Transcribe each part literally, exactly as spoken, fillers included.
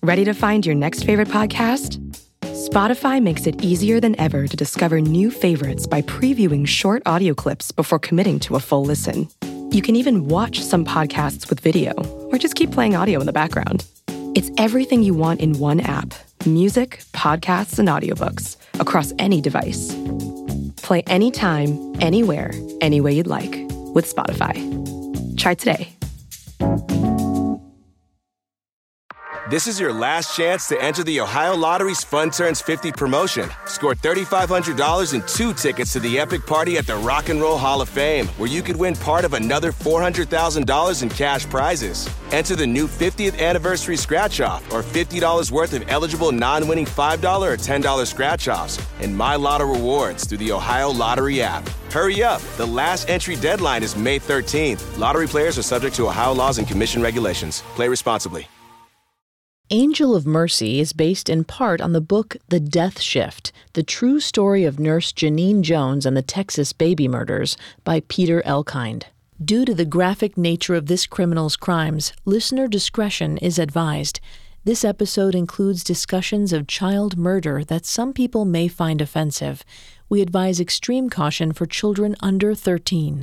Ready to find your next favorite podcast? Spotify makes it easier than ever to discover new favorites by previewing short audio clips before committing to a full listen. You can even watch some podcasts with video, or just keep playing audio in the background. It's everything you want in one app: music, podcasts, and audiobooks across any device. Play anytime, anywhere, any way you'd like with Spotify. Try today. This is your last chance to enter the Ohio Lottery's Fun Turns fifty promotion. Score three thousand five hundred dollars and two tickets to the epic party at the Rock and Roll Hall of Fame, where you could win part of another four hundred thousand dollars in cash prizes. Enter the new fiftieth anniversary scratch-off or fifty dollars worth of eligible non-winning five dollars or ten dollars scratch-offs and My Lotto rewards through the Ohio Lottery app. Hurry up. The last entry deadline is May thirteenth. Lottery players are subject to Ohio laws and commission regulations. Play responsibly. Angel of Mercy is based in part on the book The Death Shift, the true story of nurse Janine Jones and the Texas baby murders by Peter Elkind. Due to the graphic nature of this criminal's crimes, listener discretion is advised. This episode includes discussions of child murder that some people may find offensive. We advise extreme caution for children under thirteen.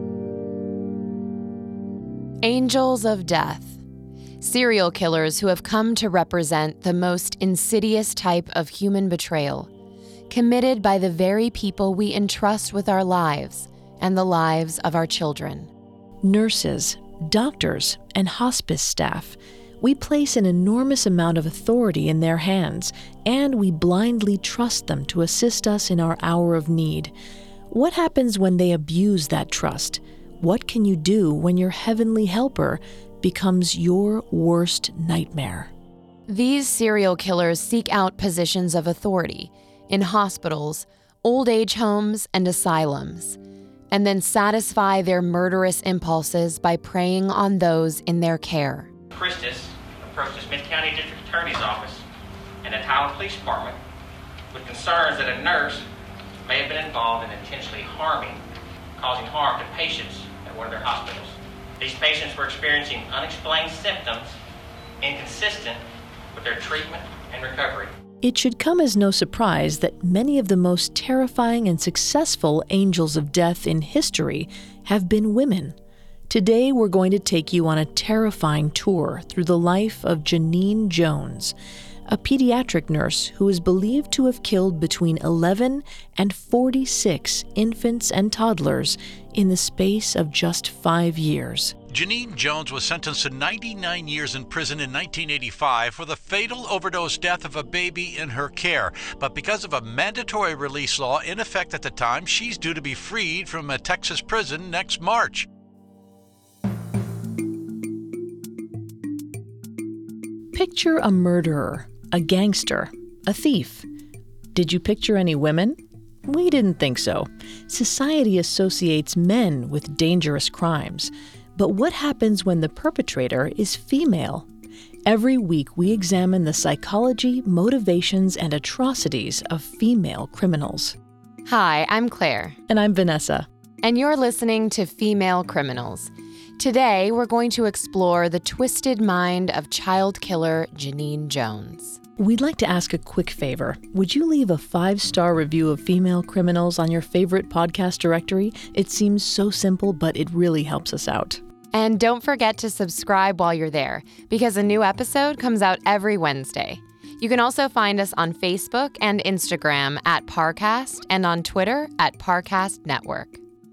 Angels of Death. Serial killers who have come to represent the most insidious type of human betrayal, committed by the very people we entrust with our lives and the lives of our children. Nurses, doctors, and hospice staff. We place an enormous amount of authority in their hands, and we blindly trust them to assist us in our hour of need. What happens when they abuse that trust? What can you do when your heavenly helper becomes your worst nightmare? These serial killers seek out positions of authority in hospitals, old age homes, and asylums, and then satisfy their murderous impulses by preying on those in their care. Christus approached the Smith County District Attorney's Office and the Tyler Police Department with concerns that a nurse may have been involved in intentionally harming, causing harm to patients at one of their hospitals. These patients were experiencing unexplained symptoms inconsistent with their treatment and recovery. It should come as no surprise that many of the most terrifying and successful angels of death in history have been women. Today, we're going to take you on a terrifying tour through the life of Janine Jones, a pediatric nurse who is believed to have killed between eleven and forty-six infants and toddlers in the space of just five years. Janine Jones was sentenced to ninety-nine years in prison in nineteen eighty-five for the fatal overdose death of a baby in her care. But because of a mandatory release law in effect at the time, she's due to be freed from a Texas prison next March. Picture a murderer, a gangster, a thief. Did you picture any women? We didn't think so. Society associates men with dangerous crimes. But what happens when the perpetrator is female? Every week we examine the psychology, motivations, and atrocities of female criminals. Hi, I'm Claire. And I'm Vanessa. And you're listening to Female Criminals. Today, we're going to explore the twisted mind of child killer Janine Jones. We'd like to ask a quick favor. Would you leave a five-star review of Female Criminals on your favorite podcast directory? It seems so simple, but it really helps us out. And don't forget to subscribe while you're there, because a new episode comes out every Wednesday. You can also find us on Facebook and Instagram at Parcast and on Twitter at Parcast Network.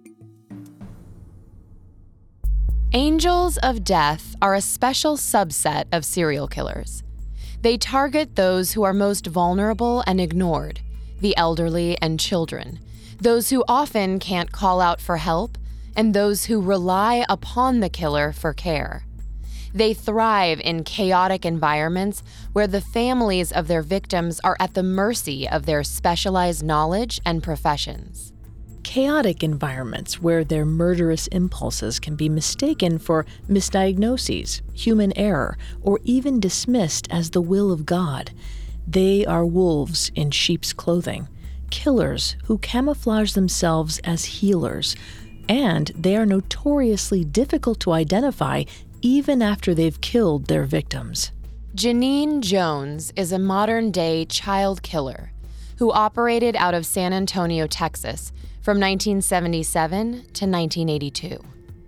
Angels of Death are a special subset of serial killers. They target those who are most vulnerable and ignored, the elderly and children, those who often can't call out for help, and those who rely upon the killer for care. They thrive in chaotic environments where the families of their victims are at the mercy of their specialized knowledge and professions. Chaotic environments where their murderous impulses can be mistaken for misdiagnoses, human error, or even dismissed as the will of God. They are wolves in sheep's clothing, killers who camouflage themselves as healers, and they are notoriously difficult to identify even after they've killed their victims. Janine Jones is a modern-day child killer who operated out of San Antonio, Texas, from nineteen seventy-seven to nineteen eighty-two.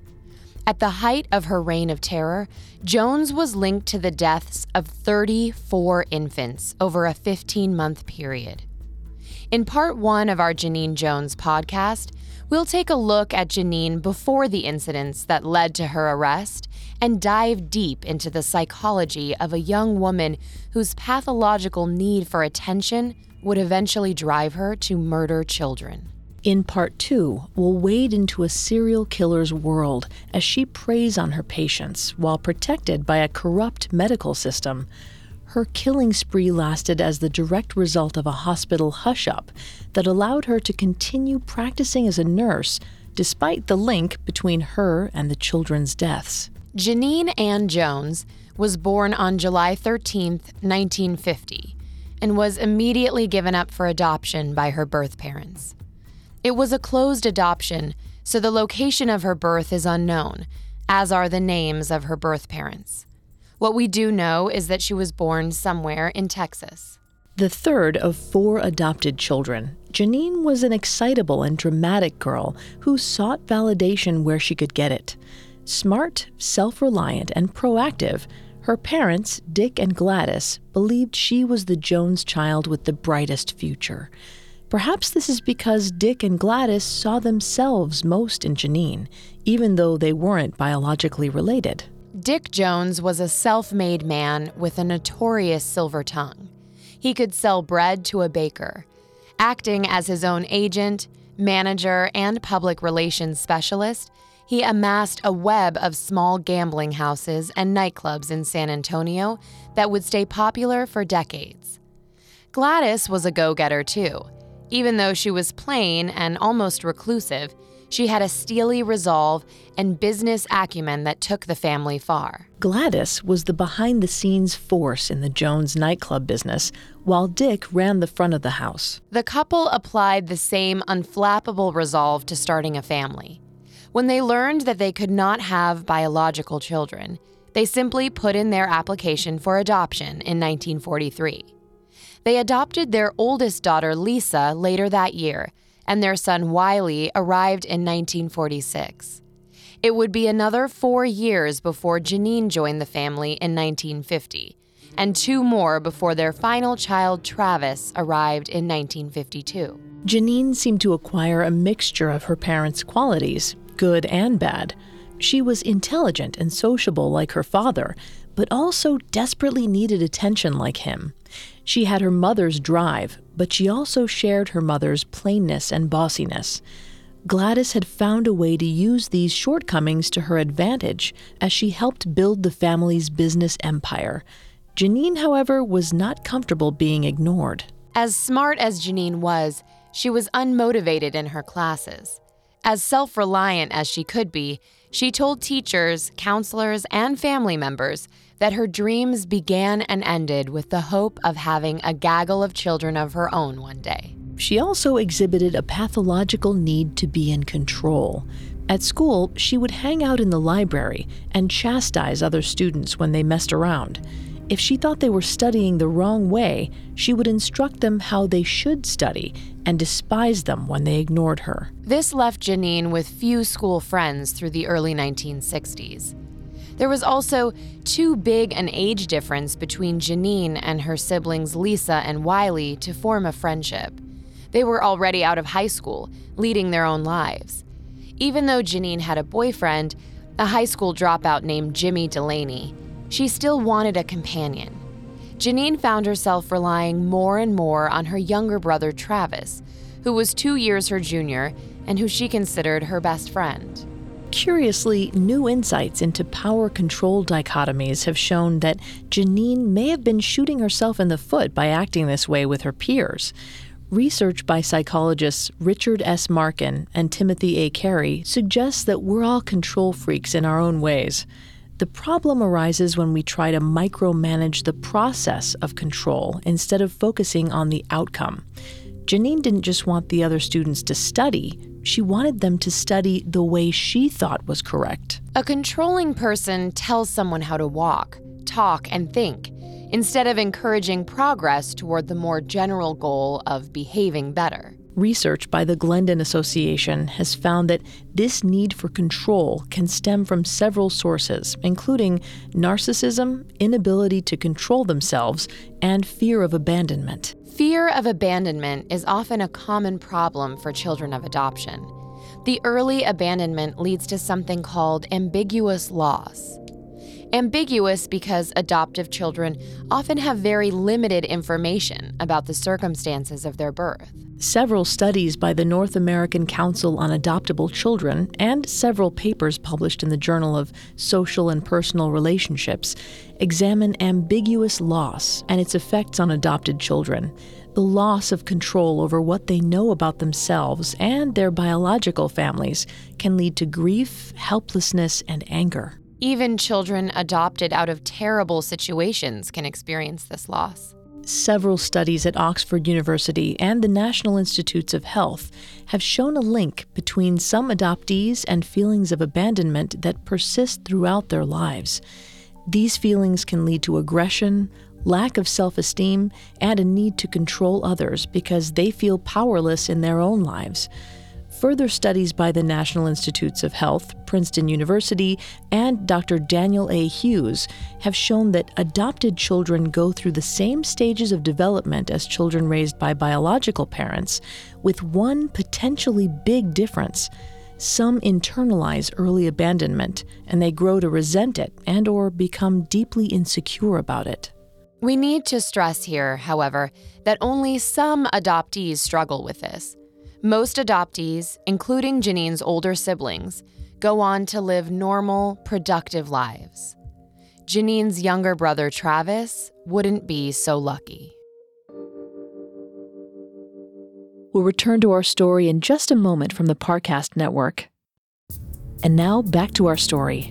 At the height of her reign of terror, Jones was linked to the deaths of thirty-four infants over a fifteen-month period. In part one of our Janine Jones podcast, we'll take a look at Janine before the incidents that led to her arrest and dive deep into the psychology of a young woman whose pathological need for attention would eventually drive her to murder children. In part two, we'll wade into a serial killer's world as she preys on her patients while protected by a corrupt medical system. Her killing spree lasted as the direct result of a hospital hush-up that allowed her to continue practicing as a nurse despite the link between her and the children's deaths. Janine Ann Jones was born on July thirteenth, nineteen fifty, and was immediately given up for adoption by her birth parents. It was a closed adoption, so the location of her birth is unknown, as are the names of her birth parents. What we do know is that she was born somewhere in Texas. The third of four adopted children, Janine was an excitable and dramatic girl who sought validation where she could get it. Smart, self-reliant, and proactive, her parents, Dick and Gladys, believed she was the Jones child with the brightest future. Perhaps this is because Dick and Gladys saw themselves most in Janine, even though they weren't biologically related. Dick Jones was a self-made man with a notorious silver tongue. He could sell bread to a baker. Acting as his own agent, manager, and public relations specialist, he amassed a web of small gambling houses and nightclubs in San Antonio that would stay popular for decades. Gladys was a go-getter too. Even though she was plain and almost reclusive, she had a steely resolve and business acumen that took the family far. Gladys was the behind-the-scenes force in the Jones nightclub business, while Dick ran the front of the house. The couple applied the same unflappable resolve to starting a family. When they learned that they could not have biological children, they simply put in their application for adoption in nineteen forty-three. They adopted their oldest daughter, Lisa, later that year, and their son, Wiley, arrived in nineteen forty-six. It would be another four years before Janine joined the family in nineteen fifty, and two more before their final child, Travis, arrived in nineteen fifty-two. Janine seemed to acquire a mixture of her parents' qualities, good and bad. She was intelligent and sociable like her father, but also desperately needed attention like him. She had her mother's drive, but she also shared her mother's plainness and bossiness. Gladys had found a way to use these shortcomings to her advantage as she helped build the family's business empire. Janine, however, was not comfortable being ignored. As smart as Janine was, she was unmotivated in her classes. As self-reliant as she could be, she told teachers, counselors, and family members that her dreams began and ended with the hope of having a gaggle of children of her own one day. She also exhibited a pathological need to be in control. At school, she would hang out in the library and chastise other students when they messed around. If she thought they were studying the wrong way, she would instruct them how they should study and despise them when they ignored her. This left Janine with few school friends through the early nineteen sixties. There was also too big an age difference between Janine and her siblings Lisa and Wiley to form a friendship. They were already out of high school, leading their own lives. Even though Janine had a boyfriend, a high school dropout named Jimmy Delaney, she still wanted a companion. Janine found herself relying more and more on her younger brother Travis, who was two years her junior and who she considered her best friend. Curiously, new insights into power control dichotomies have shown that Janine may have been shooting herself in the foot by acting this way with her peers. Research by psychologists Richard S. Markin and Timothy A. Carey suggests that we're all control freaks in our own ways. The problem arises when we try to micromanage the process of control instead of focusing on the outcome. Janine didn't just want the other students to study, she wanted them to study the way she thought was correct. A controlling person tells someone how to walk, talk, and think, instead of encouraging progress toward the more general goal of behaving better. Research by the Glendon Association has found that this need for control can stem from several sources, including narcissism, inability to control themselves, and fear of abandonment. Fear of abandonment is often a common problem for children of adoption. The early abandonment leads to something called ambiguous loss. Ambiguous because adoptive children often have very limited information about the circumstances of their birth. Several studies by the North American Council on Adoptable Children and several papers published in the Journal of Social and Personal Relationships examine ambiguous loss and its effects on adopted children. The loss of control over what they know about themselves and their biological families can lead to grief, helplessness, and anger. Even children adopted out of terrible situations can experience this loss. Several studies at Oxford University and the National Institutes of Health have shown a link between some adoptees and feelings of abandonment that persist throughout their lives. These feelings can lead to aggression, lack of self-esteem, and a need to control others because they feel powerless in their own lives. Further studies by the National Institutes of Health, Princeton University, and Doctor Daniel A. Hughes have shown that adopted children go through the same stages of development as children raised by biological parents, with one potentially big difference. Some internalize early abandonment, and they grow to resent it and or become deeply insecure about it. We need to stress here, however, that only some adoptees struggle with this. Most adoptees, including Janine's older siblings, go on to live normal, productive lives. Janine's younger brother, Travis, wouldn't be so lucky. We'll return to our story in just a moment from the Parcast Network. And now, back to our story.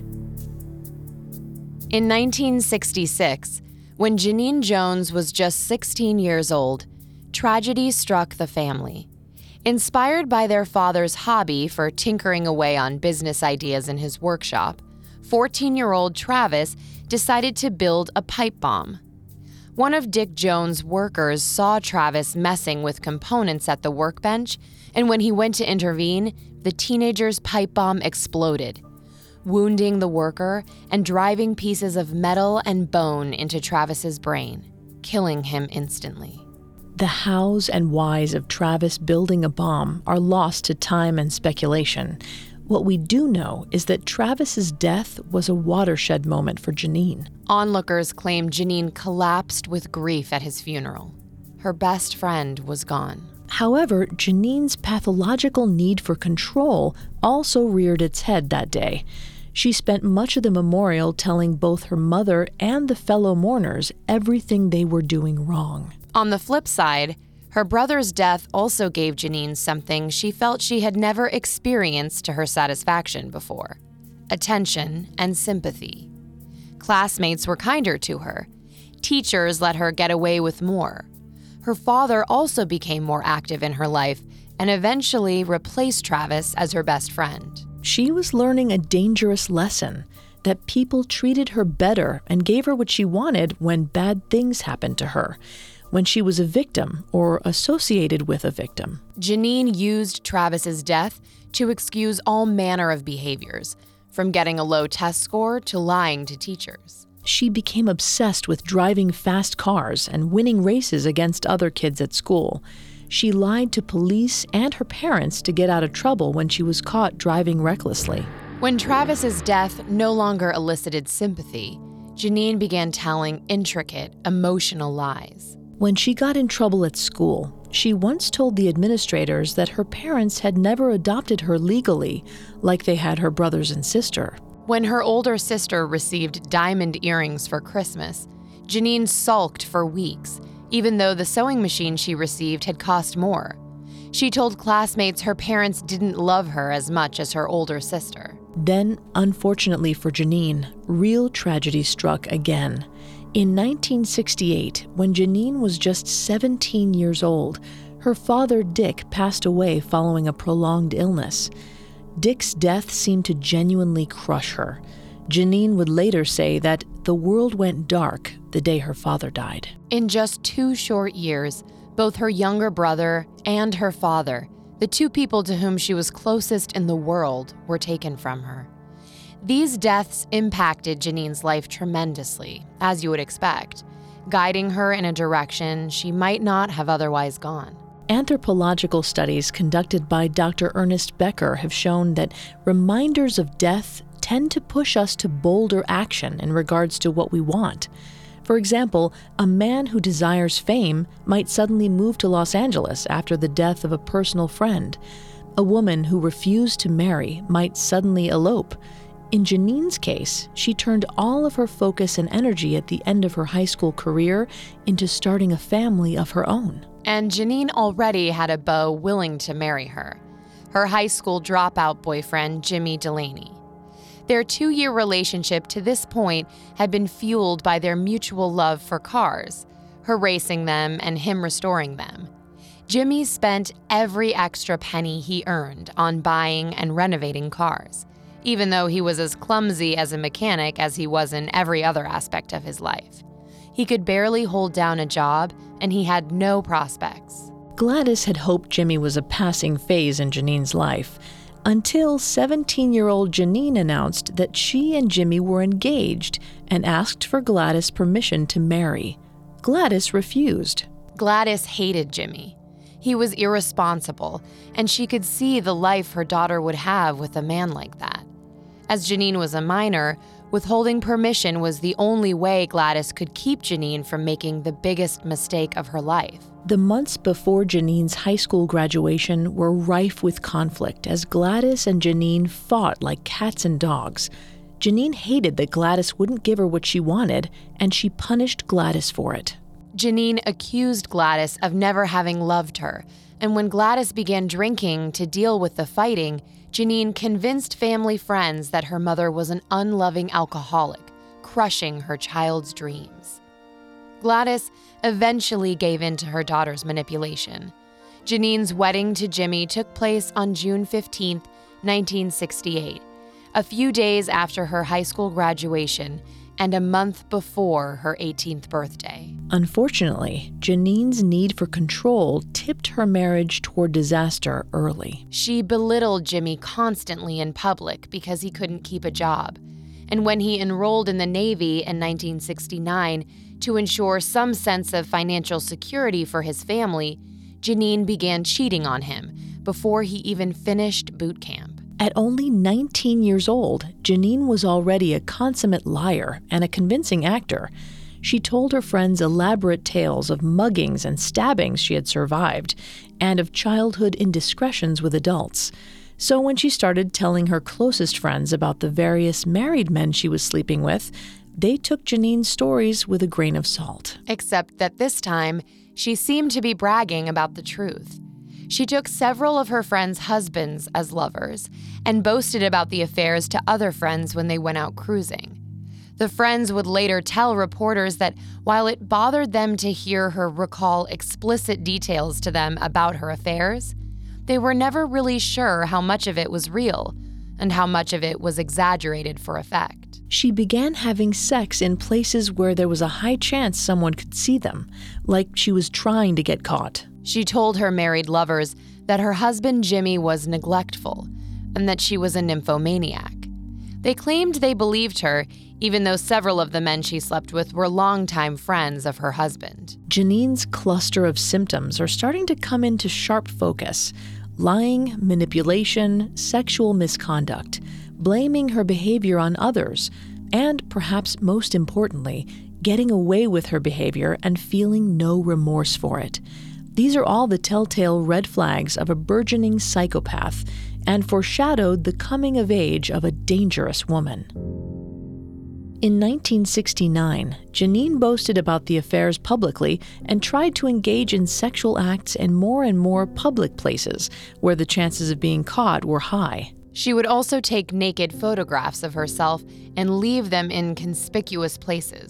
In nineteen sixty-six, when Janine Jones was just sixteen years old, tragedy struck the family. Inspired by their father's hobby for tinkering away on business ideas in his workshop, fourteen-year-old Travis decided to build a pipe bomb. One of Dick Jones' workers saw Travis messing with components at the workbench, and when he went to intervene, the teenager's pipe bomb exploded, wounding the worker and driving pieces of metal and bone into Travis's brain, killing him instantly. The hows and whys of Travis building a bomb are lost to time and speculation. What we do know is that Travis's death was a watershed moment for Janine. Onlookers claim Janine collapsed with grief at his funeral. Her best friend was gone. However, Janine's pathological need for control also reared its head that day. She spent much of the memorial telling both her mother and the fellow mourners everything they were doing wrong. On the flip side, her brother's death also gave Janine something she felt she had never experienced to her satisfaction before: attention and sympathy. Classmates were kinder to her. Teachers let her get away with more. Her father also became more active in her life and eventually replaced Travis as her best friend. She was learning a dangerous lesson, that people treated her better and gave her what she wanted when bad things happened to her, when she was a victim or associated with a victim. Janine used Travis's death to excuse all manner of behaviors, from getting a low test score to lying to teachers. She became obsessed with driving fast cars and winning races against other kids at school. She lied to police and her parents to get out of trouble when she was caught driving recklessly. When Travis's death no longer elicited sympathy, Janine began telling intricate, emotional lies. When she got in trouble at school, she once told the administrators that her parents had never adopted her legally, like they had her brothers and sister. When her older sister received diamond earrings for Christmas, Janine sulked for weeks, even though the sewing machine she received had cost more. She told classmates her parents didn't love her as much as her older sister. Then, unfortunately for Janine, real tragedy struck again. In nineteen sixty-eight, when Janine was just seventeen years old, her father Dick passed away following a prolonged illness. Dick's death seemed to genuinely crush her. Janine would later say that the world went dark the day her father died. In just two short years, both her younger brother and her father, the two people to whom she was closest in the world, were taken from her. These deaths impacted Janine's life tremendously, as you would expect, guiding her in a direction she might not have otherwise gone. Anthropological studies conducted by Doctor Ernest Becker have shown that reminders of death tend to push us to bolder action in regards to what we want. For example, a man who desires fame might suddenly move to Los Angeles after the death of a personal friend. A woman who refused to marry might suddenly elope. In Janine's case, she turned all of her focus and energy at the end of her high school career into starting a family of her own. And Janine already had a beau willing to marry her, her high school dropout boyfriend, Jimmy Delaney. Their two-year relationship to this point had been fueled by their mutual love for cars, her racing them and him restoring them. Jimmy spent every extra penny he earned on buying and renovating cars, even though he was as clumsy as a mechanic as he was in every other aspect of his life. He could barely hold down a job, and he had no prospects. Gladys had hoped Jimmy was a passing phase in Janine's life, until seventeen-year-old Janine announced that she and Jimmy were engaged and asked for Gladys' permission to marry. Gladys refused. Gladys hated Jimmy. He was irresponsible, and she could see the life her daughter would have with a man like that. As Janine was a minor, withholding permission was the only way Gladys could keep Janine from making the biggest mistake of her life. The months before Janine's high school graduation were rife with conflict as Gladys and Janine fought like cats and dogs. Janine hated that Gladys wouldn't give her what she wanted, and she punished Gladys for it. Janine accused Gladys of never having loved her, and when Gladys began drinking to deal with the fighting, Janine convinced family friends that her mother was an unloving alcoholic, crushing her child's dreams. Gladys eventually gave in to her daughter's manipulation. Janine's wedding to Jimmy took place on June fifteenth, nineteen sixty-eight, a few days after her high school graduation and a month before her eighteenth birthday. Unfortunately, Janine's need for control tipped her marriage toward disaster early. She belittled Jimmy constantly in public because he couldn't keep a job. And when he enrolled in the Navy in nineteen sixty-nine to ensure some sense of financial security for his family, Janine began cheating on him before he even finished boot camp. At only nineteen years old, Janine was already a consummate liar and a convincing actor. She told her friends elaborate tales of muggings and stabbings she had survived, and of childhood indiscretions with adults. So when she started telling her closest friends about the various married men she was sleeping with, they took Janine's stories with a grain of salt. Except that this time, she seemed to be bragging about the truth. She took several of her friends' husbands as lovers and boasted about the affairs to other friends when they went out cruising. The friends would later tell reporters that while it bothered them to hear her recall explicit details to them about her affairs, they were never really sure how much of it was real and how much of it was exaggerated for effect. She began having sex in places where there was a high chance someone could see them, like she was trying to get caught. She told her married lovers that her husband Jimmy was neglectful and that she was a nymphomaniac. They claimed they believed her, even though several of the men she slept with were longtime friends of her husband. Janine's cluster of symptoms are starting to come into sharp focus: lying, manipulation, sexual misconduct, blaming her behavior on others, and perhaps most importantly, getting away with her behavior and feeling no remorse for it. These are all the telltale red flags of a burgeoning psychopath and foreshadowed the coming of age of a dangerous woman. In nineteen sixty-nine, Janine boasted about the affairs publicly and tried to engage in sexual acts in more and more public places where the chances of being caught were high. She would also take naked photographs of herself and leave them in conspicuous places.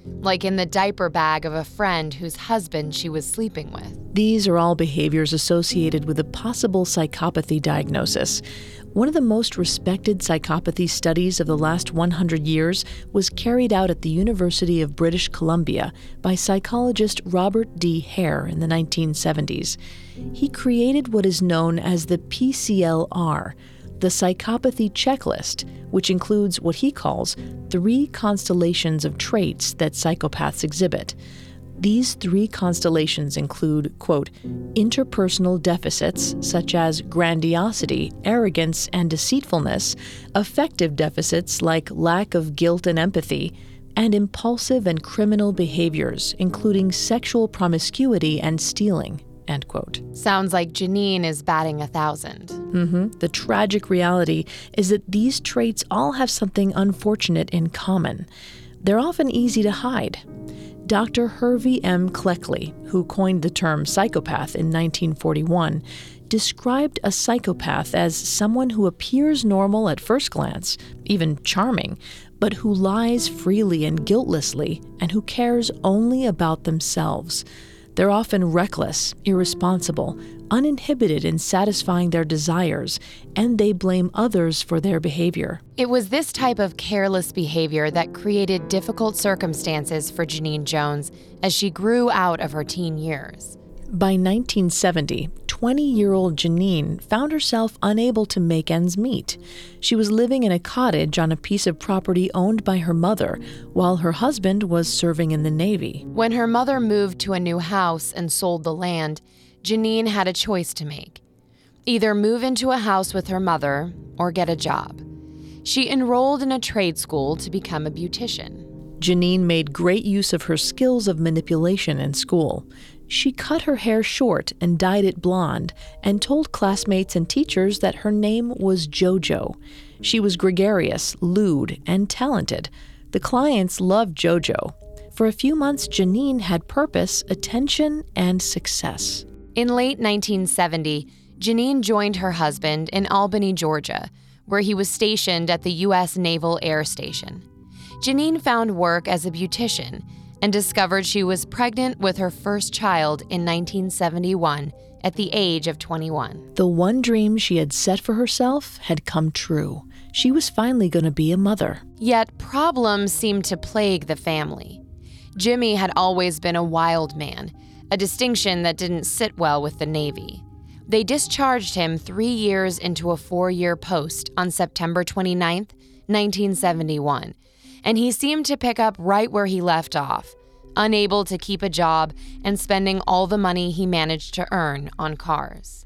like in the diaper bag of a friend whose husband she was sleeping with. These are all behaviors associated with a possible psychopathy diagnosis. One of the most respected psychopathy studies of the last one hundred years was carried out at the University of British Columbia by psychologist Robert D. Hare in the nineteen seventies. He created what is known as the P C L R, the Psychopathy Checklist, which includes what he calls three constellations of traits that psychopaths exhibit. These three constellations include, quote, interpersonal deficits such as grandiosity, arrogance, and deceitfulness, affective deficits like lack of guilt and empathy, and impulsive and criminal behaviors, including sexual promiscuity and stealing, end quote. Sounds like Janine is batting a thousand. Mm-hmm. The tragic reality is that these traits all have something unfortunate in common. They're often easy to hide. Doctor Hervey M. Cleckley, who coined the term psychopath in nineteen forty-one, described a psychopath as someone who appears normal at first glance, even charming, but who lies freely and guiltlessly and who cares only about themselves. They're often reckless, irresponsible, uninhibited in satisfying their desires, and they blame others for their behavior. It was this type of careless behavior that created difficult circumstances for Janine Jones as she grew out of her teen years. By nineteen seventy, twenty-year-old Janine found herself unable to make ends meet. She was living in a cottage on a piece of property owned by her mother, while her husband was serving in the Navy. When her mother moved to a new house and sold the land, Janine had a choice to make. Either move into a house with her mother or get a job. She enrolled in a trade school to become a beautician. Janine made great use of her skills of manipulation in school. She cut her hair short and dyed it blonde, and told classmates and teachers that her name was JoJo. She was gregarious, lewd, and talented. The clients loved JoJo. For a few months, Janine had purpose, attention, and success. In late nineteen seventy, Janine joined her husband in Albany, Georgia, where he was stationed at the U S Naval Air Station. Janine found work as a beautician and discovered she was pregnant with her first child in nineteen seventy-one at the age of twenty-one. The one dream she had set for herself had come true. She was finally going to be a mother. Yet problems seemed to plague the family. Jimmy had always been a wild man, a distinction that didn't sit well with the Navy. They discharged him three years into a four-year post on September twenty-ninth, nineteen seventy-one, and he seemed to pick up right where he left off, unable to keep a job and spending all the money he managed to earn on cars.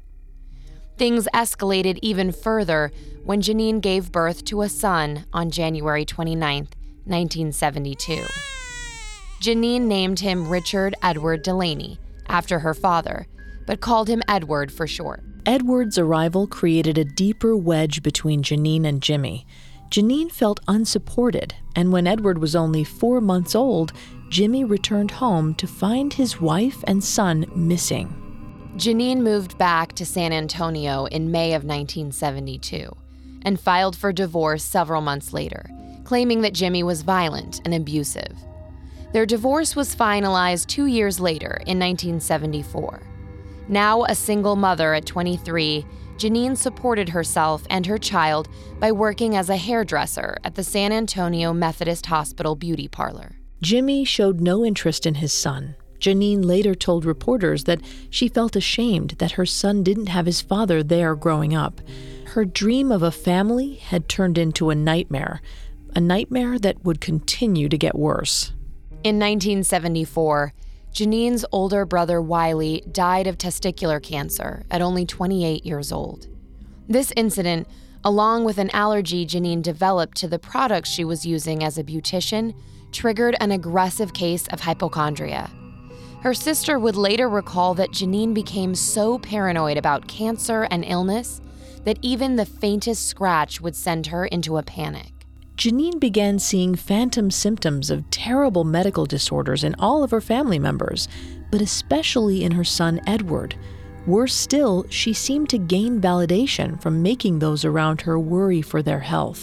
Things escalated even further when Janine gave birth to a son on January twenty-ninth, nineteen seventy-two. Janine named him Richard Edward Delaney, after her father, but called him Edward for short. Edward's arrival created a deeper wedge between Janine and Jimmy. Janine felt unsupported, and when Edward was only four months old, Jimmy returned home to find his wife and son missing. Janine moved back to San Antonio in May of nineteen seventy-two and filed for divorce several months later, claiming that Jimmy was violent and abusive. Their divorce was finalized two years later in nineteen seventy-four. Now a single mother at twenty-three, Janine supported herself and her child by working as a hairdresser at the San Antonio Methodist Hospital beauty parlor. Jimmy showed no interest in his son. Janine later told reporters that she felt ashamed that her son didn't have his father there growing up. Her dream of a family had turned into a nightmare, a nightmare that would continue to get worse. In nineteen seventy-four, Janine's older brother Wiley died of testicular cancer at only twenty-eight years old. This incident, along with an allergy Janine developed to the products she was using as a beautician, triggered an aggressive case of hypochondria. Her sister would later recall that Janine became so paranoid about cancer and illness that even the faintest scratch would send her into a panic. Janine began seeing phantom symptoms of terrible medical disorders in all of her family members, but especially in her son Edward. Worse still, she seemed to gain validation from making those around her worry for their health.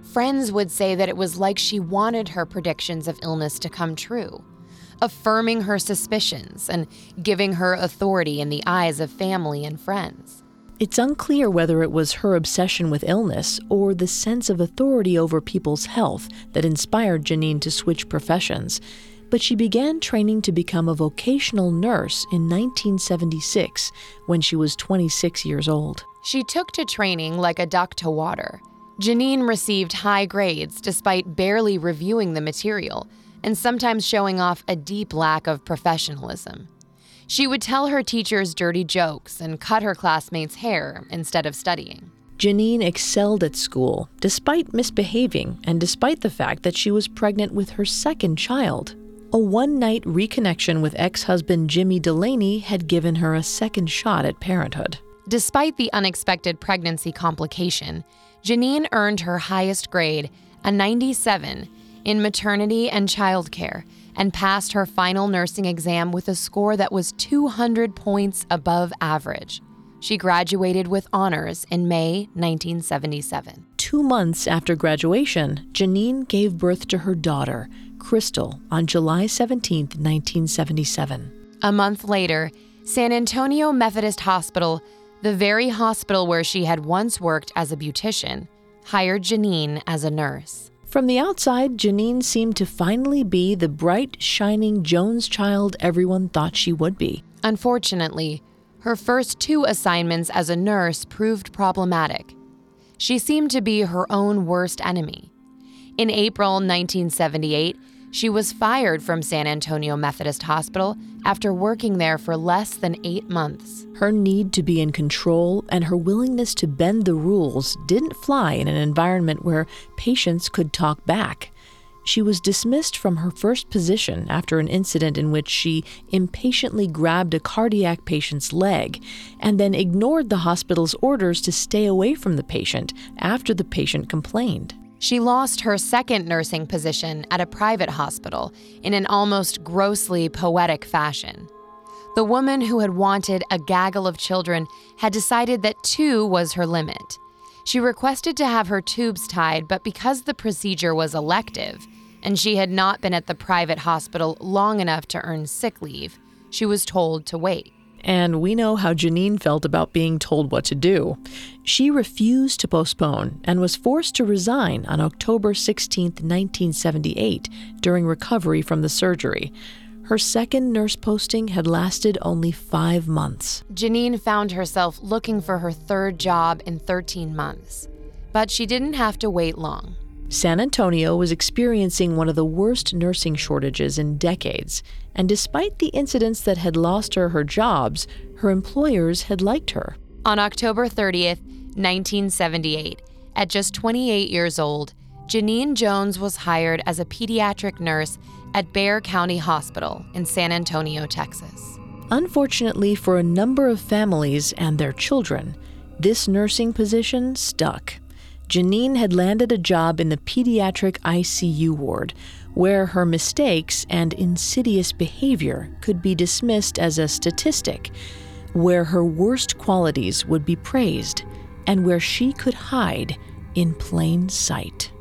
Friends would say that it was like she wanted her predictions of illness to come true, affirming her suspicions and giving her authority in the eyes of family and friends. It's unclear whether it was her obsession with illness or the sense of authority over people's health that inspired Janine to switch professions, but she began training to become a vocational nurse in nineteen seventy-six when she was twenty-six years old. She took to training like a duck to water. Janine received high grades despite barely reviewing the material and sometimes showing off a deep lack of professionalism. She would tell her teachers dirty jokes and cut her classmates' hair instead of studying. Janine excelled at school, despite misbehaving and despite the fact that she was pregnant with her second child. A one-night reconnection with ex-husband Jimmy Delaney had given her a second shot at parenthood. Despite the unexpected pregnancy complication, Janine earned her highest grade, a ninety-seven, in maternity and childcare, and passed her final nursing exam with a score that was two hundred points above average. She graduated with honors in May nineteen seventy-seven. Two months after graduation, Janine gave birth to her daughter, Crystal, on July seventeenth, nineteen seventy-seven. A month later, San Antonio Methodist Hospital, the very hospital where she had once worked as a beautician, hired Janine as a nurse. From the outside, Janine seemed to finally be the bright, shining Jones child everyone thought she would be. Unfortunately, her first two assignments as a nurse proved problematic. She seemed to be her own worst enemy. In April nineteen seventy-eight, she was fired from San Antonio Methodist Hospital after working there for less than eight months. Her need to be in control and her willingness to bend the rules didn't fly in an environment where patients could talk back. She was dismissed from her first position after an incident in which she impatiently grabbed a cardiac patient's leg and then ignored the hospital's orders to stay away from the patient after the patient complained. She lost her second nursing position at a private hospital in an almost grossly poetic fashion. The woman who had wanted a gaggle of children had decided that two was her limit. She requested to have her tubes tied, but because the procedure was elective and she had not been at the private hospital long enough to earn sick leave, she was told to wait. And we know how Janine felt about being told what to do. She refused to postpone and was forced to resign on October sixteenth, nineteen seventy-eight, during recovery from the surgery. Her second nurse posting had lasted only five months. Janine found herself looking for her third job in thirteen months, but she didn't have to wait long. San Antonio was experiencing one of the worst nursing shortages in decades, and despite the incidents that had lost her her jobs, her employers had liked her. On October thirtieth, nineteen seventy-eight, at just twenty-eight years old, Janine Jones was hired as a pediatric nurse at Bexar County Hospital in San Antonio, Texas. Unfortunately for a number of families and their children, this nursing position stuck. Janine had landed a job in the pediatric I C U ward, where her mistakes and insidious behavior could be dismissed as a statistic, where her worst qualities would be praised, and where she could hide in plain sight.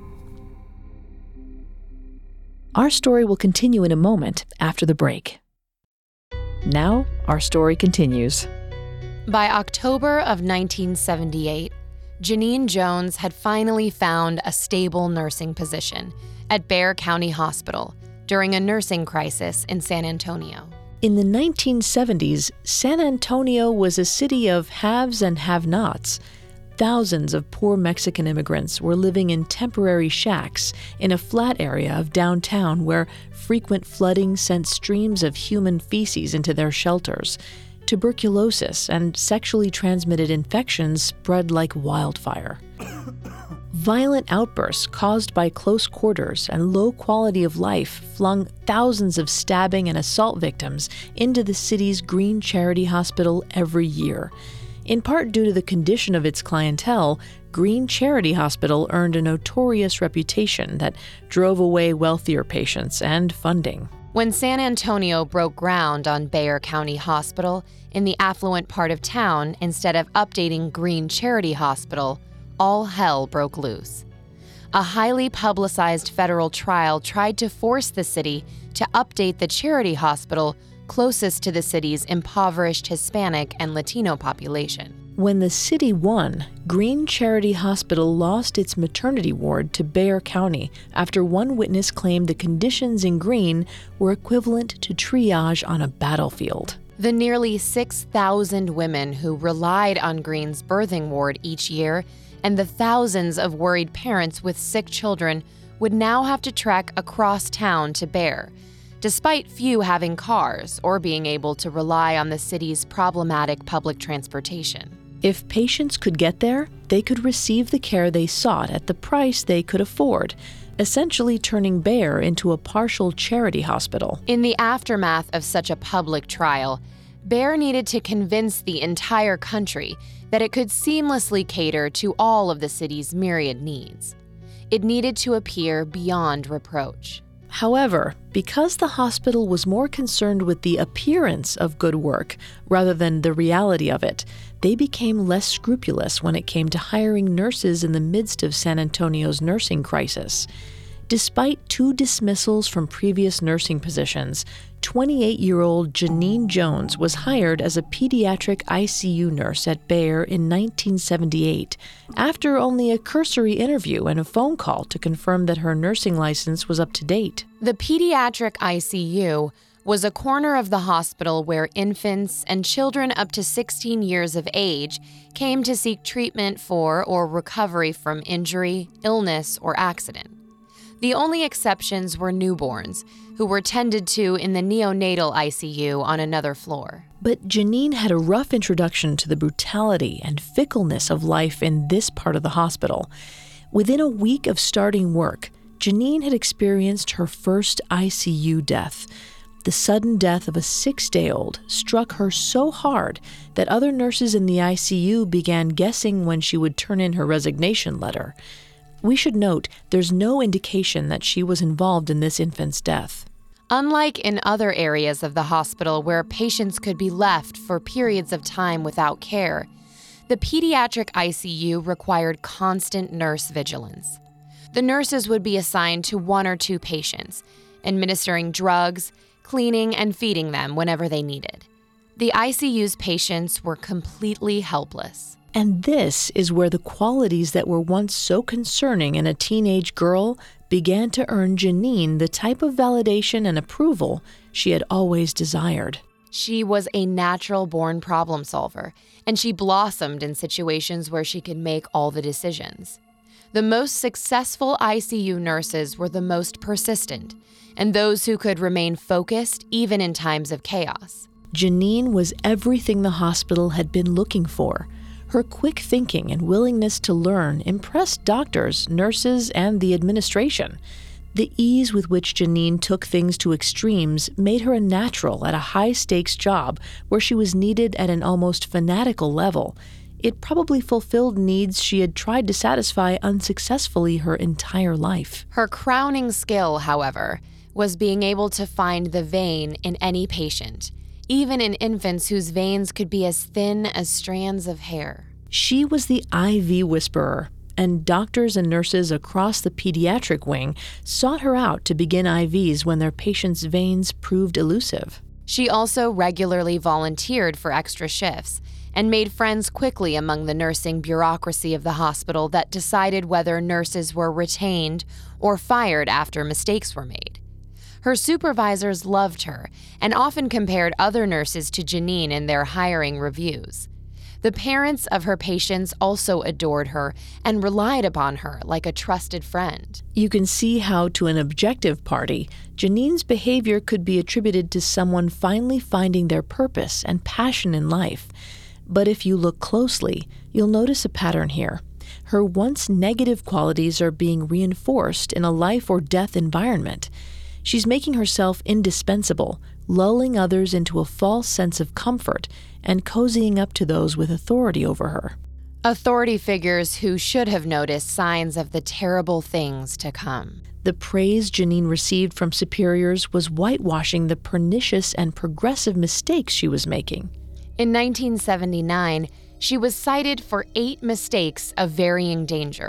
Our story will continue in a moment after the break. Now, our story continues. By October of nineteen seventy-eight, Janine Jones had finally found a stable nursing position at Bexar County Hospital during a nursing crisis in San Antonio. In the nineteen seventies, San Antonio was a city of haves and have-nots. Thousands of poor Mexican immigrants were living in temporary shacks in a flat area of downtown where frequent flooding sent streams of human feces into their shelters. Tuberculosis and sexually transmitted infections spread like wildfire. Violent outbursts caused by close quarters and low quality of life flung thousands of stabbing and assault victims into the city's Green Charity Hospital every year. In part due to the condition of its clientele, Green Charity Hospital earned a notorious reputation that drove away wealthier patients and funding. When San Antonio broke ground on Bexar County Hospital in the affluent part of town instead of updating Green Charity Hospital, all hell broke loose. a highly publicized federal trial tried to force the city to update the charity hospital closest to the city's impoverished Hispanic and Latino population. When the city won, Greene Charity Hospital lost its maternity ward to Bexar County after one witness claimed the conditions in Greene were equivalent to triage on a battlefield. The nearly six thousand women who relied on Greene's birthing ward each year and the thousands of worried parents with sick children would now have to trek across town to Bexar, despite few having cars or being able to rely on the city's problematic public transportation. If patients could get there, they could receive the care they sought at the price they could afford, essentially turning Bexar into a partial charity hospital. In the aftermath of such a public trial, Bexar needed to convince the entire country that it could seamlessly cater to all of the city's myriad needs. It needed to appear beyond reproach. However, because the hospital was more concerned with the appearance of good work rather than the reality of it, they became less scrupulous when it came to hiring nurses in the midst of San Antonio's nursing crisis. Despite two dismissals from previous nursing positions, twenty-eight-year-old Janine Jones was hired as a pediatric I C U nurse at Bexar in nineteen seventy-eight, after only a cursory interview and a phone call to confirm that her nursing license was up to date. The pediatric I C U was a corner of the hospital where infants and children up to sixteen years of age came to seek treatment for or recovery from injury, illness, or accident. The only exceptions were newborns, who were tended to in the neonatal I C U on another floor. But Janine had a rough introduction to the brutality and fickleness of life in this part of the hospital. Within a week of starting work, Janine had experienced her first I C U death. The sudden death of a six-day-old struck her so hard that other nurses in the I C U began guessing when she would turn in her resignation letter. We should note there's no indication that she was involved in this infant's death. Unlike in other areas of the hospital where patients could be left for periods of time without care, the pediatric I C U required constant nurse vigilance. The nurses would be assigned to one or two patients, administering drugs, cleaning, and feeding them whenever they needed. The I C U's patients were completely helpless. And this is where the qualities that were once so concerning in a teenage girl began to earn Janine the type of validation and approval she had always desired. She was a natural-born problem solver, and she blossomed in situations where she could make all the decisions. The most successful I C U nurses were the most persistent, and those who could remain focused even in times of chaos. Janine was everything the hospital had been looking for. Her quick thinking and willingness to learn impressed doctors, nurses, and the administration. The ease with which Janine took things to extremes made her a natural at a high-stakes job where she was needed at an almost fanatical level. It probably fulfilled needs she had tried to satisfy unsuccessfully her entire life. Her crowning skill, however, was being able to find the vein in any patient, even in infants whose veins could be as thin as strands of hair. She was the I V whisperer, and doctors and nurses across the pediatric wing sought her out to begin I Vs when their patients' veins proved elusive. She also regularly volunteered for extra shifts and made friends quickly among the nursing bureaucracy of the hospital that decided whether nurses were retained or fired after mistakes were made. Her supervisors loved her and often compared other nurses to Janine in their hiring reviews. The parents of her patients also adored her and relied upon her like a trusted friend. You can see how, to an objective party, Janine's behavior could be attributed to someone finally finding their purpose and passion in life. But if you look closely, you'll notice a pattern here. Her once negative qualities are being reinforced in a life or death environment. She's making herself indispensable, lulling others into a false sense of comfort and cozying up to those with authority over her. Authority figures who should have noticed signs of the terrible things to come. The praise Janine received from superiors was whitewashing the pernicious and progressive mistakes she was making. In nineteen seventy-nine, she was cited for eight mistakes of varying danger,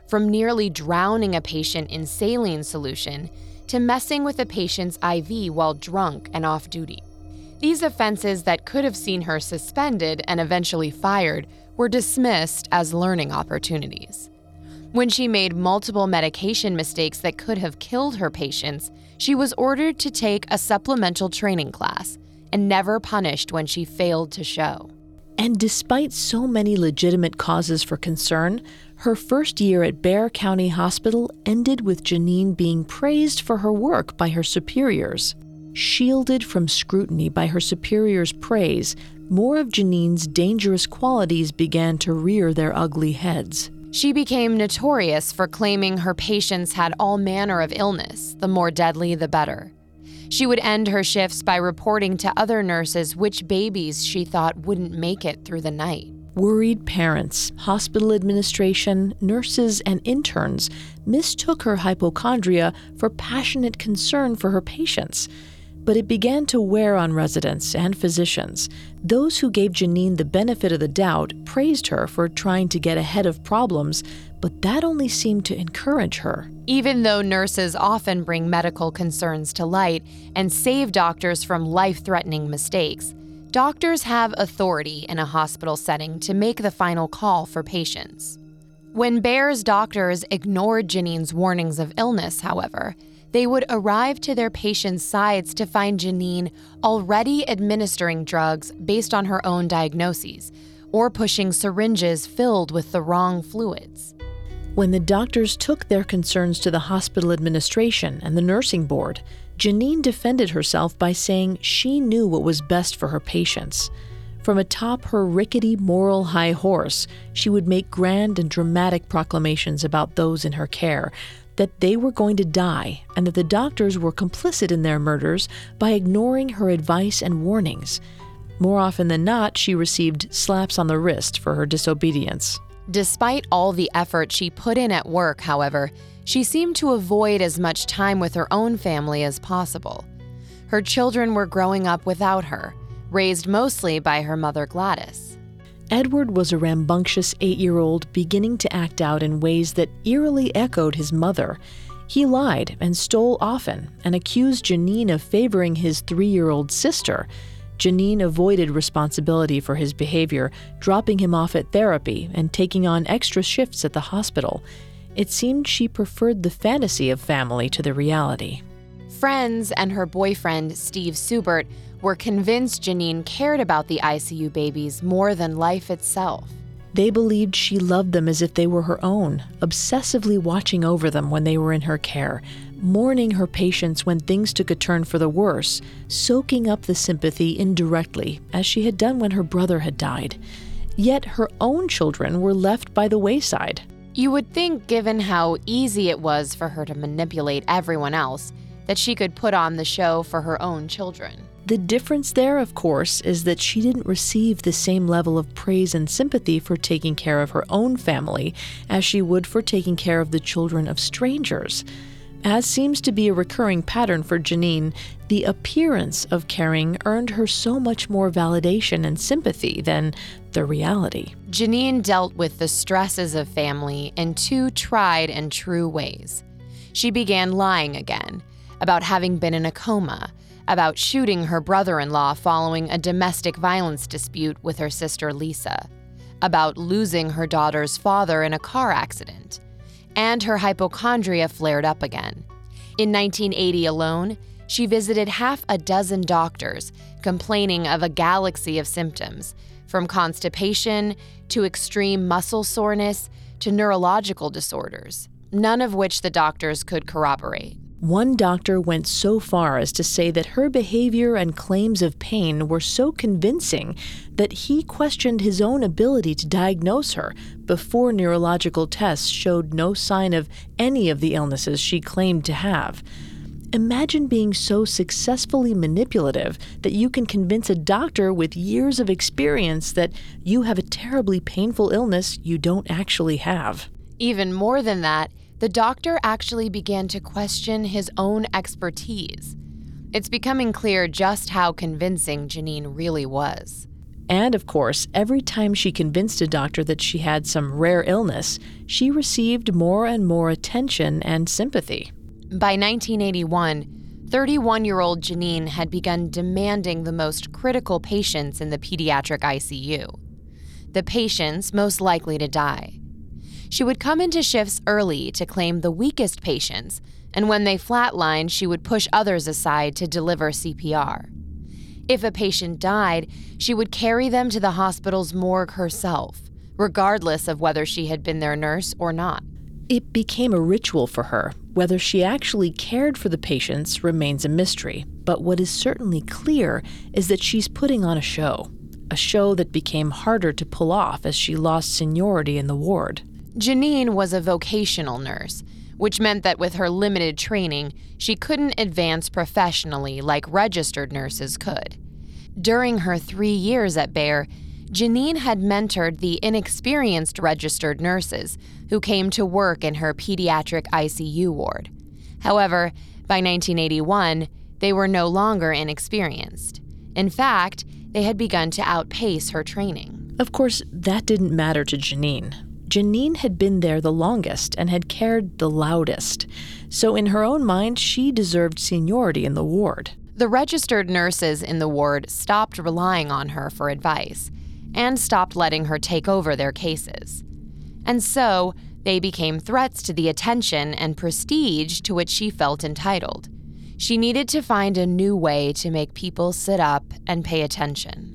from nearly drowning a patient in saline solution to messing with a patient's I V while drunk and off duty. These offenses that could have seen her suspended and eventually fired were dismissed as learning opportunities. When she made multiple medication mistakes that could have killed her patients, she was ordered to take a supplemental training class and never punished when she failed to show. And despite so many legitimate causes for concern, her first year at Bexar County Hospital ended with Janine being praised for her work by her superiors. Shielded from scrutiny by her superiors' praise, more of Janine's dangerous qualities began to rear their ugly heads. She became notorious for claiming her patients had all manner of illness, the more deadly the better. She would end her shifts by reporting to other nurses which babies she thought wouldn't make it through the night. Worried parents, hospital administration, nurses, and interns mistook her hypochondria for passionate concern for her patients. But it began to wear on residents and physicians. Those who gave Janine the benefit of the doubt praised her for trying to get ahead of problems, but that only seemed to encourage her. Even though nurses often bring medical concerns to light and save doctors from life-threatening mistakes, doctors have authority in a hospital setting to make the final call for patients. When Bexar's doctors ignored Janine's warnings of illness, however, they would arrive to their patients' sides to find Janine already administering drugs based on her own diagnoses, or pushing syringes filled with the wrong fluids. When the doctors took their concerns to the hospital administration and the nursing board, Janine defended herself by saying she knew what was best for her patients. From atop her rickety moral high horse, she would make grand and dramatic proclamations about those in her care, that they were going to die and that the doctors were complicit in their murders by ignoring her advice and warnings. More often than not, she received slaps on the wrist for her disobedience. Despite all the effort she put in at work, however, she seemed to avoid as much time with her own family as possible. Her children were growing up without her, raised mostly by her mother Gladys. Edward was a rambunctious eight-year-old beginning to act out in ways that eerily echoed his mother. He lied and stole often and accused Janine of favoring his three-year-old sister. Janine avoided responsibility for his behavior, dropping him off at therapy and taking on extra shifts at the hospital. It seemed she preferred the fantasy of family to the reality. Friends and her boyfriend, Steve Subert, were convinced Janine cared about the I C U babies more than life itself. They believed she loved them as if they were her own, obsessively watching over them when they were in her care, mourning her patients when things took a turn for the worse, soaking up the sympathy indirectly, as she had done when her brother had died. Yet her own children were left by the wayside. You would think, given how easy it was for her to manipulate everyone else, that she could put on the show for her own children. The difference there, of course, is that she didn't receive the same level of praise and sympathy for taking care of her own family as she would for taking care of the children of strangers. As seems to be a recurring pattern for Janine, the appearance of caring earned her so much more validation and sympathy than the reality. Janine dealt with the stresses of family in two tried and true ways. She began lying again about having been in a coma, about shooting her brother-in-law following a domestic violence dispute with her sister Lisa, about losing her daughter's father in a car accident, and her hypochondria flared up again. In nineteen eighty alone, she visited half a dozen doctors, complaining of a galaxy of symptoms, from constipation to extreme muscle soreness to neurological disorders, none of which the doctors could corroborate. One doctor went so far as to say that her behavior and claims of pain were so convincing that he questioned his own ability to diagnose her before neurological tests showed no sign of any of the illnesses she claimed to have. Imagine being so successfully manipulative that you can convince a doctor with years of experience that you have a terribly painful illness you don't actually have. Even more than that, the doctor actually began to question his own expertise. It's becoming clear just how convincing Janine really was. And, of course, every time she convinced a doctor that she had some rare illness, she received more and more attention and sympathy. By nineteen eighty-one, thirty-one-year-old Janine had begun demanding the most critical patients in the pediatric I C U, the patients most likely to die. She would come into shifts early to claim the weakest patients, and when they flatlined, she would push others aside to deliver C P R. If a patient died, she would carry them to the hospital's morgue herself, regardless of whether she had been their nurse or not. It became a ritual for her. Whether she actually cared for the patients remains a mystery, but what is certainly clear is that she's putting on a show, a show that became harder to pull off as she lost seniority in the ward. Janine was a vocational nurse, which meant that with her limited training, she couldn't advance professionally like registered nurses could. During her three years at Bayer, Janine had mentored the inexperienced registered nurses who came to work in her pediatric I C U ward. However, by nineteen eighty-one, they were no longer inexperienced. In fact, they had begun to outpace her training. Of course, that didn't matter to Janine. Janine had been there the longest and had cared the loudest, so in her own mind, she deserved seniority in the ward. The registered nurses in the ward stopped relying on her for advice and stopped letting her take over their cases. And so, they became threats to the attention and prestige to which she felt entitled. She needed to find a new way to make people sit up and pay attention.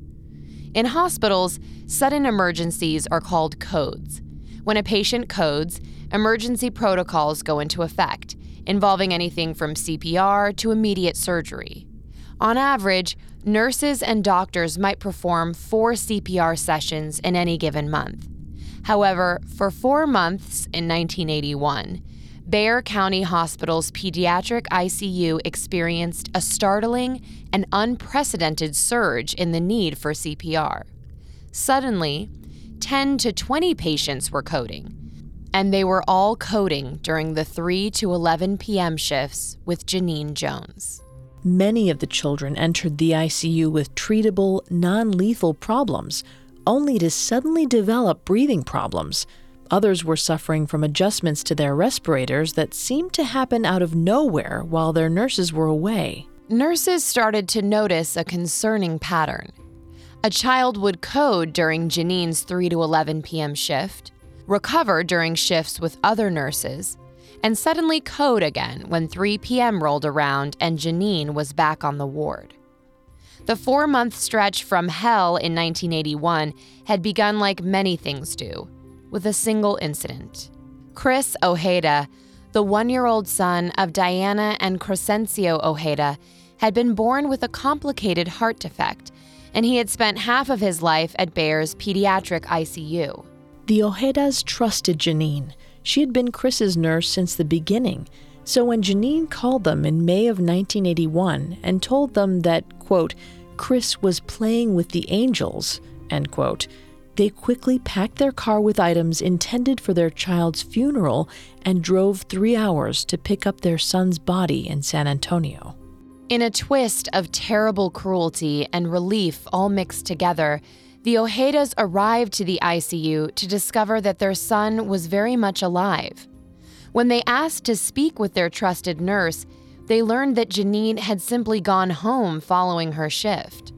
In hospitals, sudden emergencies are called codes. When a patient codes, emergency protocols go into effect, involving anything from C P R to immediate surgery. On average, nurses and doctors might perform four C P R sessions in any given month. However, for four months in nineteen eighty-one, Bexar County Hospital's pediatric I C U experienced a startling and unprecedented surge in the need for C P R. Suddenly, ten to twenty patients were coding, and they were all coding during the three to eleven p.m. shifts with Janine Jones. Many of the children entered the I C U with treatable, non-lethal problems, only to suddenly develop breathing problems. Others were suffering from adjustments to their respirators that seemed to happen out of nowhere while their nurses were away. Nurses started to notice a concerning pattern. A child would code during Janine's three to eleven p.m. shift, recover during shifts with other nurses, and suddenly code again when three p.m. rolled around and Janine was back on the ward. The four-month stretch from hell in nineteen eighty-one had begun like many things do, with a single incident. Chris Ojeda, the one-year-old son of Diana and Crescencio Ojeda, had been born with a complicated heart defect, and he had spent half of his life at Bayer's pediatric I C U. The Ojedas trusted Janine. She had been Chris's nurse since the beginning, so when Janine called them in May of nineteen eighty-one and told them that, quote, Chris was playing with the angels, end quote, they quickly packed their car with items intended for their child's funeral and drove three hours to pick up their son's body in San Antonio. In a twist of terrible cruelty and relief all mixed together, the Ojedas arrived to the I C U to discover that their son was very much alive. When they asked to speak with their trusted nurse, they learned that Janine had simply gone home following her shift.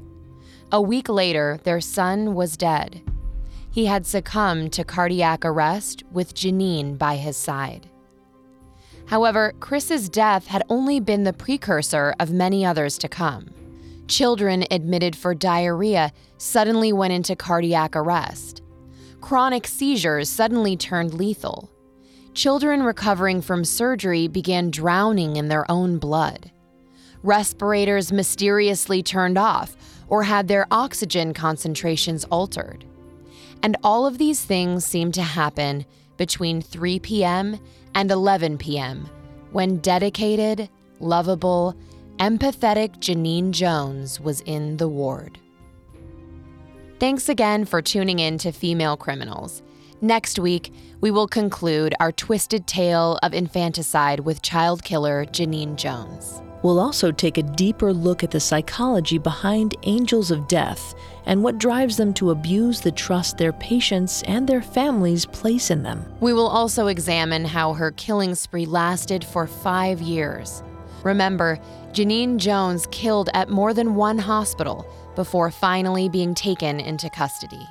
A week later, their son was dead. He had succumbed to cardiac arrest with Janine by his side. However, Chris's death had only been the precursor of many others to come. Children admitted for diarrhea suddenly went into cardiac arrest. Chronic seizures suddenly turned lethal. Children recovering from surgery began drowning in their own blood. Respirators mysteriously turned off or had their oxygen concentrations altered. And all of these things seemed to happen between three p.m. and eleven p.m. when dedicated, lovable, empathetic Janine Jones was in the ward. Thanks again for tuning in to Female Criminals. Next week, we will conclude our twisted tale of infanticide with child killer Janine Jones. We'll also take a deeper look at the psychology behind angels of death and what drives them to abuse the trust their patients and their families place in them. We will also examine how her killing spree lasted for five years. Remember, Genene Jones killed at more than one hospital before finally being taken into custody.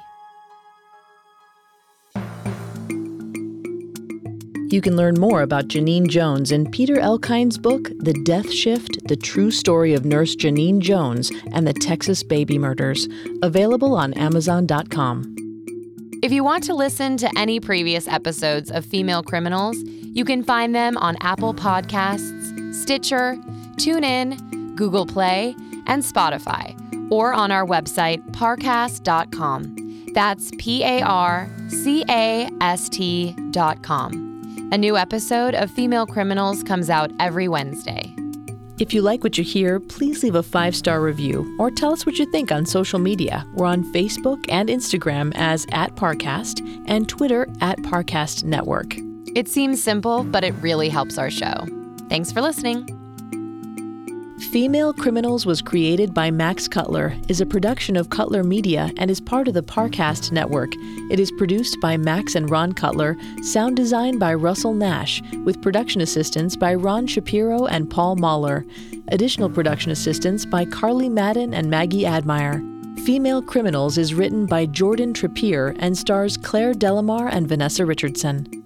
You can learn more about Genene Jones in Peter Elkind's book, The Death Shift, The True Story of Nurse Genene Jones and the Texas Baby Murders, available on Amazon dot com. If you want to listen to any previous episodes of Female Criminals, you can find them on Apple Podcasts, Stitcher, TuneIn, Google Play, and Spotify, or on our website, parcast dot com. That's P A R C A S T dot com. A new episode of Female Criminals comes out every Wednesday. If you like what you hear, please leave a five-star review or tell us what you think on social media. We're on Facebook and Instagram as at Parcast and Twitter at Parcast Network. It seems simple, but it really helps our show. Thanks for listening. Female Criminals was created by Max Cutler, is a production of Cutler Media, and is part of the Parcast Network. It is produced by Max and Ron Cutler, sound design by Russell Nash, with production assistance by Ron Shapiro and Paul Mahler. Additional production assistance by Carly Madden and Maggie Admire. Female Criminals is written by Jordan Trappier and stars Claire Delamar and Vanessa Richardson.